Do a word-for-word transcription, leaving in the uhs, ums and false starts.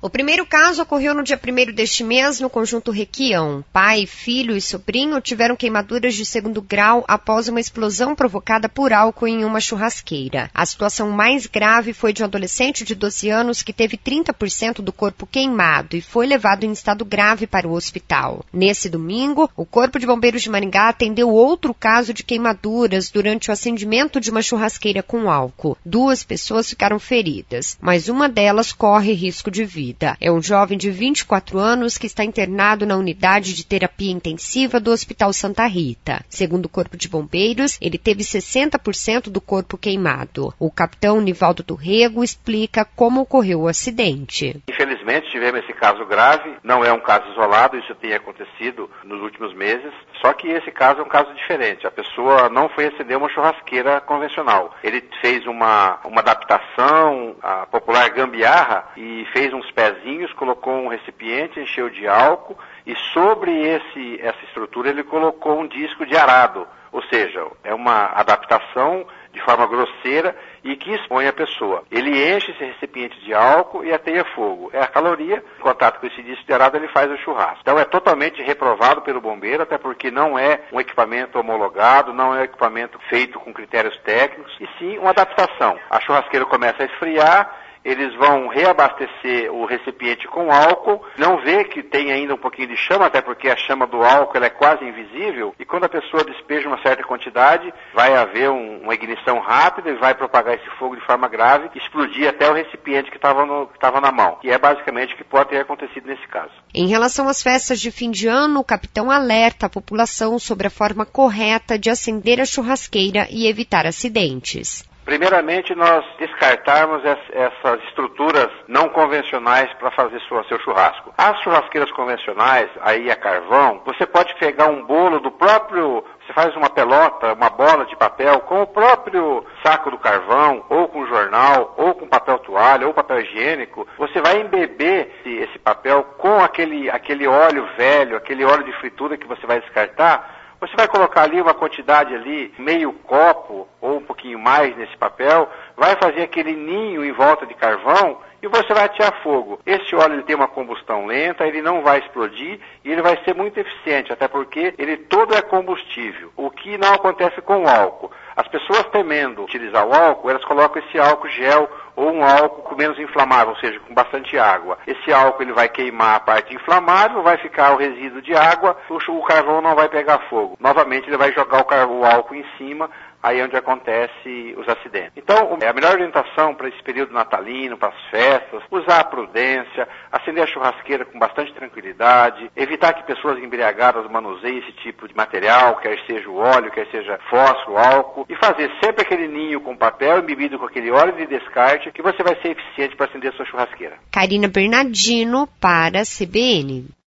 O primeiro caso ocorreu no dia primeiro deste mês no conjunto Requião. Pai, filho e sobrinho tiveram queimaduras de segundo grau após uma explosão provocada por álcool em uma churrasqueira. A situação mais grave foi de um adolescente de doze anos que teve trinta por cento do corpo queimado e foi levado em estado grave para o hospital. Nesse domingo, o Corpo de Bombeiros de Maringá atendeu outro caso de queimaduras durante o acendimento de uma churrasqueira com álcool. Duas pessoas ficaram feridas, mas uma delas corre risco de vida. É um jovem de vinte e quatro anos que está internado na unidade de terapia intensiva do Hospital Santa Rita. Segundo o Corpo de Bombeiros, ele teve sessenta por cento do corpo queimado. O capitão Nivaldo do Rego explica como ocorreu o acidente. Infelizmente tivemos esse caso grave, não é um caso isolado, isso tem acontecido nos últimos meses, só que esse caso é um caso diferente. A pessoa não foi acender uma churrasqueira convencional. Ele fez uma, uma adaptação, a popular gambiarra, e fez uns pezinhos, colocou um recipiente, encheu de álcool e sobre esse, essa estrutura ele colocou um disco de arado, ou seja, é uma adaptação de forma grosseira e que expõe a pessoa. Ele enche esse recipiente de álcool e ateia fogo. É a caloria, em contato com esse disco de arado, ele faz o churrasco. Então é totalmente reprovado pelo bombeiro, até porque não é um equipamento homologado, não é um equipamento feito com critérios técnicos, e sim uma adaptação. A churrasqueira começa a esfriar, eles vão reabastecer o recipiente com álcool, não vê que tem ainda um pouquinho de chama, até porque a chama do álcool ela é quase invisível, e quando a pessoa despeja uma certa quantidade, vai haver um, uma ignição rápida e vai propagar esse fogo de forma grave, explodir até o recipiente que estava na mão, que é basicamente o que pode ter acontecido nesse caso. Em relação às festas de fim de ano, o capitão alerta a população sobre a forma correta de acender a churrasqueira e evitar acidentes. Primeiramente, nós descartarmos essas estruturas não convencionais para fazer sua, seu churrasco. As churrasqueiras convencionais, aí a carvão, você pode pegar um bolo do próprio, você faz uma pelota, uma bola de papel com o próprio saco do carvão, ou com jornal, ou com papel toalha, ou papel higiênico. Você vai embeber esse, esse papel com aquele, aquele óleo velho, aquele óleo de fritura que você vai descartar. Você vai colocar ali uma quantidade ali, meio copo ou um pouquinho mais nesse papel, vai fazer aquele ninho em volta de carvão e você vai atear fogo. Esse óleo ele tem uma combustão lenta, ele não vai explodir e ele vai ser muito eficiente, até porque ele todo é combustível, o que não acontece com o álcool. As pessoas temendo utilizar o álcool, elas colocam esse álcool gel ou um álcool menos inflamável, ou seja, com bastante água. Esse álcool ele vai queimar a parte inflamável, vai ficar o resíduo de água, o carvão não vai pegar fogo. Novamente ele vai jogar o, car- o álcool em cima, aí é onde acontece os acidentes. Então, a melhor orientação para esse período natalino, para as festas, usar a prudência, acender a churrasqueira com bastante tranquilidade, evitar que pessoas embriagadas manuseiem esse tipo de material, quer seja o óleo, quer seja fósforo, álcool, e fazer sempre aquele ninho com papel embebido com aquele óleo de descarte, que você vai ser eficiente para acender a sua churrasqueira. Karina Bernardino para a C B N.